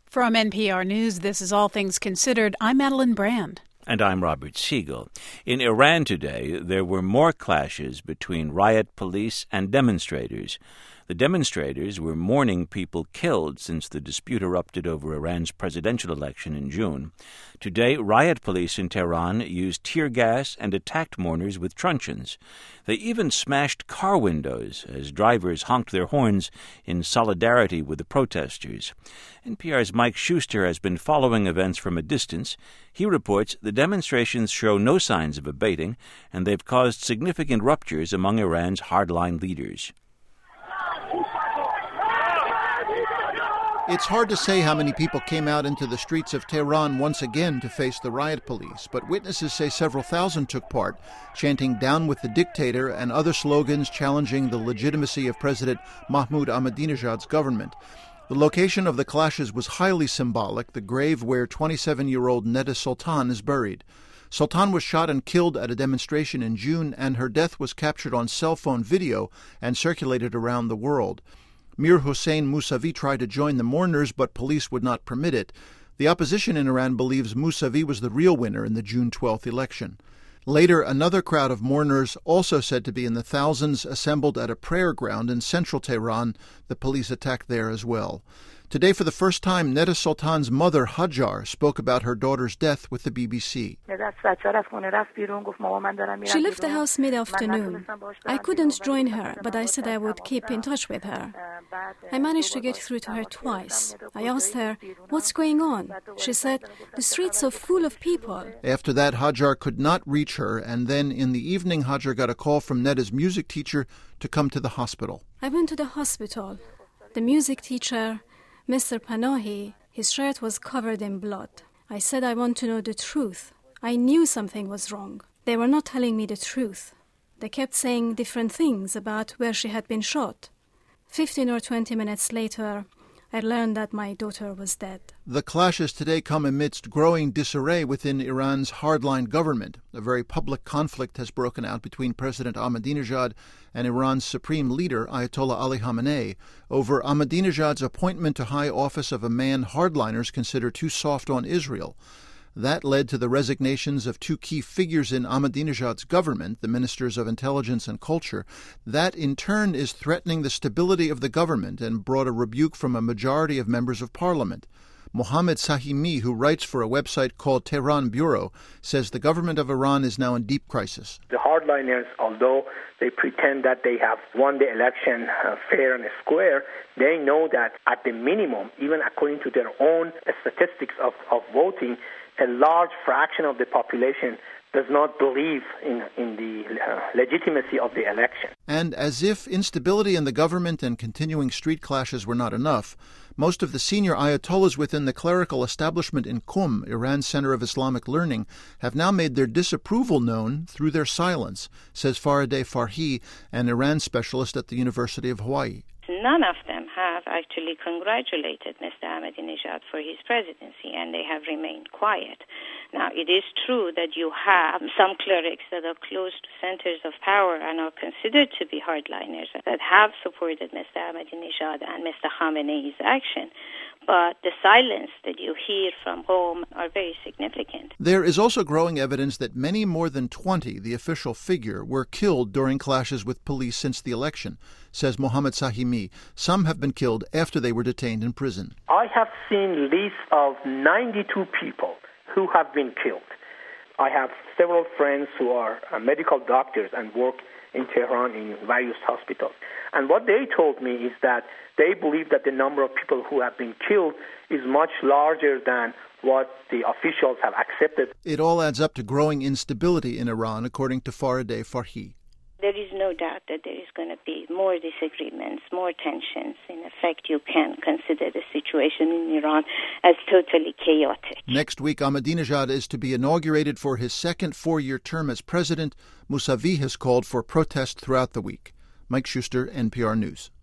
From NPR News, this is All Things Considered. I'm Madeline Brand. And I'm Robert Siegel. In Iran today, there were more clashes between riot police and demonstrators. The demonstrators were mourning people killed since the dispute erupted over Iran's presidential election in June. Today, riot police in Tehran used tear gas and attacked mourners with truncheons. They even smashed car windows as drivers honked their horns in solidarity with the protesters. NPR's Mike Schuster has been following events from a distance. He reports the demonstrations show no signs of abating, and they've caused significant ruptures among Iran's hardline leaders. It's hard to say how many people came out into the streets of Tehran once again to face the riot police, but witnesses say several thousand took part, chanting "Down with the dictator" and other slogans challenging the legitimacy of President Mahmoud Ahmadinejad's government. The location of the clashes was highly symbolic, the grave where 27-year-old Neda Soltan is buried. Soltan was shot and killed at a demonstration in June, and her death was captured on cell phone video and circulated around the world. Mir Hossein Mousavi tried to join the mourners, but police would not permit it. The opposition in Iran believes Mousavi was the real winner in the June 12th election. Later, another crowd of mourners, also said to be in the thousands, assembled at a prayer ground in central Tehran. The police attacked there as well. Today, for the first time, Neda Soltan's mother, Hajar, spoke about her daughter's death with the BBC. She left the house mid-afternoon. I couldn't join her, but I said I would keep in touch with her. I managed to get through to her twice. I asked her, "What's going on?" She said, "The streets are full of people." After that, Hajar could not reach her, and then in the evening, Hajar got a call from Neda's music teacher to come to the hospital. I went to the hospital. The music teacher, Mr. Panahi, his shirt was covered in blood. I said I want to know the truth. I knew something was wrong. They were not telling me the truth. They kept saying different things about where she had been shot. 15 or 20 minutes later, I learned that my daughter was dead. The clashes today come amidst growing disarray within Iran's hardline government. A very public conflict has broken out between President Ahmadinejad and Iran's supreme leader, Ayatollah Ali Khamenei, over Ahmadinejad's appointment to high office of a man hardliners consider too soft on Israel. That led to the resignations of two key figures in Ahmadinejad's government, the ministers of intelligence and culture. That, in turn, is threatening the stability of the government and brought a rebuke from a majority of members of parliament. Mohammad Sahimi, who writes for a website called Tehran Bureau, says the government of Iran is now in deep crisis. The hardliners, although they pretend that they have won the election fair and square, they know that at the minimum, even according to their own statistics of voting, a large fraction of the population does not believe in the legitimacy of the election. And as if instability in the government and continuing street clashes were not enough, most of the senior ayatollahs within the clerical establishment in Qum, Iran's Center of Islamic Learning, have now made their disapproval known through their silence, says Farideh Farhi, an Iran specialist at the University of Hawaii. None of them have actually congratulated Mr. Ahmadinejad for his presidency, and they have remained quiet. Now, it is true that you have some clerics that are close to centers of power and are considered to be hardliners that have supported Mr. Ahmadinejad and Mr. Khamenei's action. But the silence that you hear from home are very significant. There is also growing evidence that many more than 20, the official figure, were killed during clashes with police since the election, says Mohammad Sahimi. Some have been killed after they were detained in prison. I have seen lists of 92 people who have been killed. I have several friends who are medical doctors and work in Tehran in various hospitals. And what they told me is that they believe that the number of people who have been killed is much larger than what the officials have accepted. It all adds up to growing instability in Iran, according to Farideh Farhi. There is no doubt that there is going to be more disagreements, more tensions. In effect, you can consider the situation in Iran as totally chaotic. Next week, Ahmadinejad is to be inaugurated for his second four-year term as president. Mousavi has called for protest throughout the week. Mike Schuster, NPR News.